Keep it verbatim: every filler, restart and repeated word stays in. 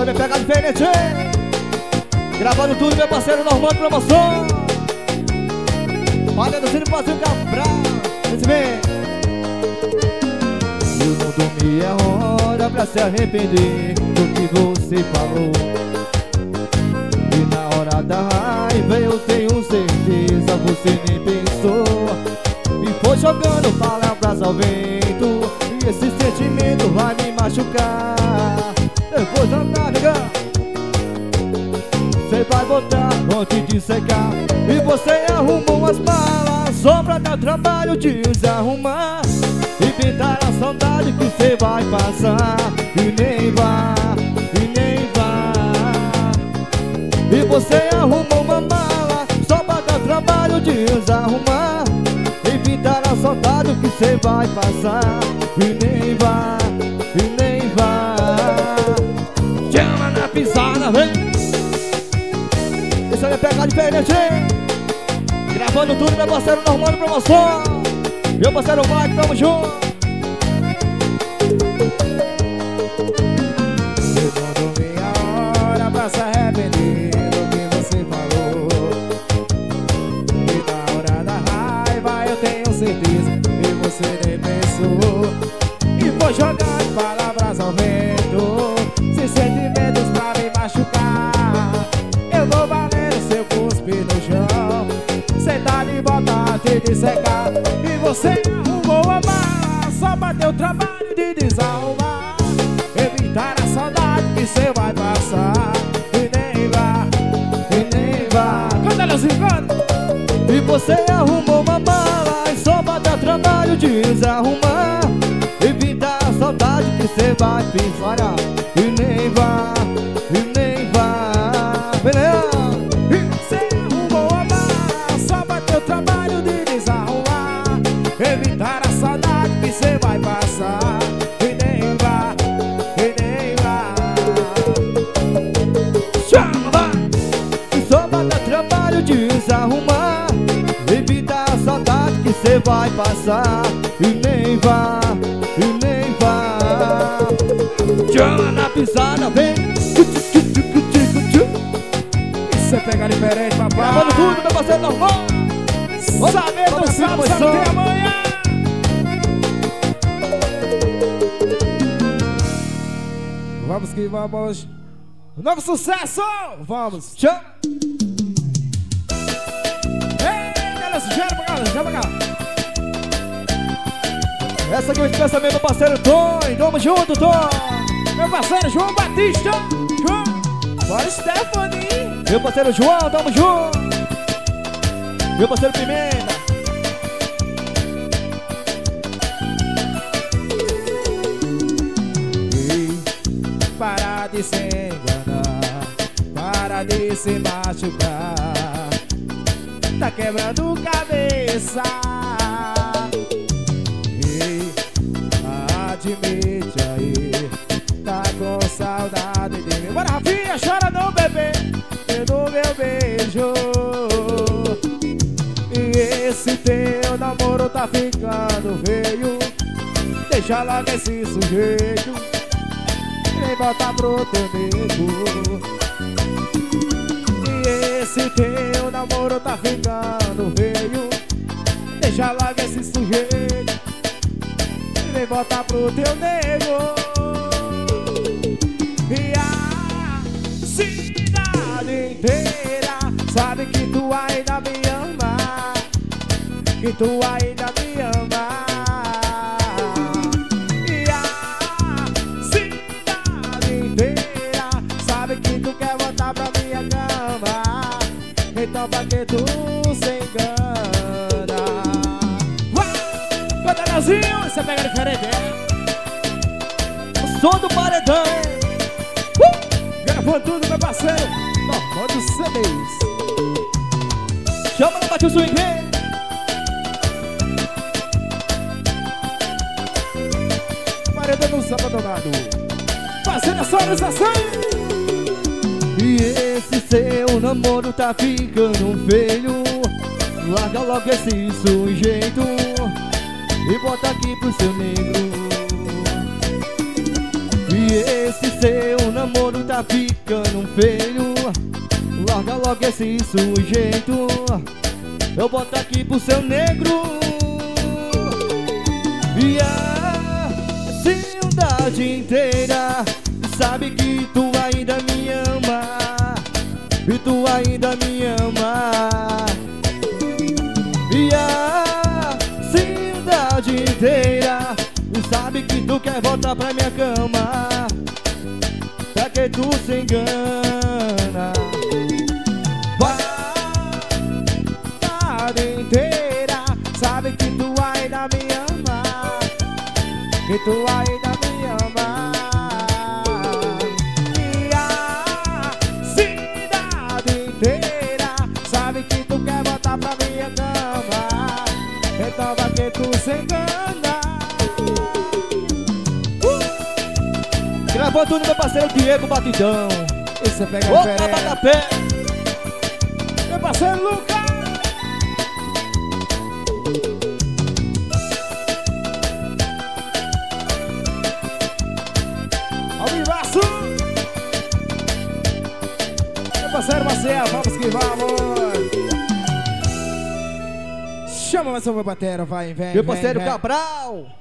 vai pegar diferente. Gravando tudo, meu parceiro Normando Promoção. Olha do Cine Brasil Cabral. Esse vem. Eu não dormi, é hora pra se arrepender do que você falou. E na hora da raiva eu tenho certeza você nem pensou. Me foi jogando palavras ao vento, e esse sentimento vai me machucar. Depois andar, nega, você vai voltar antes de secar. E você arrumou as malas só pra dar trabalho de desarrumar e pintar a saudade que você vai passar. E nem vá, e nem vá. E você arrumou uma mala só pra dar trabalho de desarrumar e pintar a saudade que você vai passar. E nem vá, e nem vá. Chama na pisada, vem. Isso aí é pegar diferente, hein? Gravando tudo, meu parceiro Normando Promoção. Meu parceiro Mike, tamo junto. Segundo minha hora pra se arrepender do que você falou. E na hora da raiva eu tenho certeza que você nem pensou. E foi jogando palavras ao vento, sem sentimentos pra me machucar. Eu vou valendo seu cuspe no chão, sentar de vontade de secar. E você arrumou a mala só pra ter o trabalho de desarrumar, evitar a saudade que cê vai passar. E nem vá, e nem vá. Canta, Leozinho, canta. E você arrumou uma mala só pra dar trabalho de desarrumar, evitar a saudade que cê vai pisar. E nem vá, e nem vá. Beleza? E você arrumou a mala só pra ter o trabalho de desarrumar, evitar a saudade que cê vai passar. E nem vá, e nem vá. Chama, vai! E só pra dar trabalho de desarrumar, evitar a saudade que cê vai passar. E nem vá, e nem vá. Chama na pisada, vem. Você pega diferente, papai. Gravando tudo, meu parceiro Normando. Saber do sábado, sabe ter amanhã. Vamos que vamos. Novo sucesso! Vamos! Chama. Ei, galera, sujeira pra cá, já pra cá. Essa aqui é o pensamento do parceiro Tony. Tamo junto, Tony. Meu parceiro João Batista. João. Bora, Stephanie. Meu parceiro João, tamo junto. Meu parceiro Pimenta. Ei, para de se enganar, para de se machucar, tá quebrando cabeça. Ei, admite aí, tá com saudade de mim. Bora, Rafinha, chora não, bebê, do meu beijo. E esse teu namoro tá ficando feio, deixa logo esse sujeito, vem voltar pro teu nego. E esse teu namoro tá ficando feio, deixa logo esse sujeito, vem voltar pro teu nego. E a cidade inteira sabe que tu ainda me ama, que tu ainda me ama. E a cidade inteira sabe que tu quer voltar pra minha cama, então pra que tu se engana? Vai, Cotelhazinho, você pega diferente, é? O som do paredão. Uh! Gravou tudo, meu parceiro Normando C Ds. Chama no bate o swing. Paredão no sábado abandonado, fazendo a sonorização. E esse seu namoro tá ficando feio, larga logo esse sujeito e bota aqui pro seu negro. E esse seu namoro tá tá ficando feio. Larga logo esse sujeito. Eu boto aqui pro seu negro. E a cidade inteira sabe que tu ainda me ama. E tu ainda me ama. E a cidade inteira sabe que tu quer voltar pra minha cama. Pra que tu se engana? A cidade inteira sabe que tu ainda me ama. Que tu ainda me ama. E a cidade inteira sabe que tu quer voltar pra minha cama. Então pra que tu se engana? uh! Gravou tudo meu parceiro Diego Batidão. Isso é pega Ô, Tabatapé. Meu parceiro Lucas. Alvivaço. Meu parceiro Marcel, vamos que vamos. Chama mais uma batera, vai, vem, Meu vem, parceiro vem. Cabral.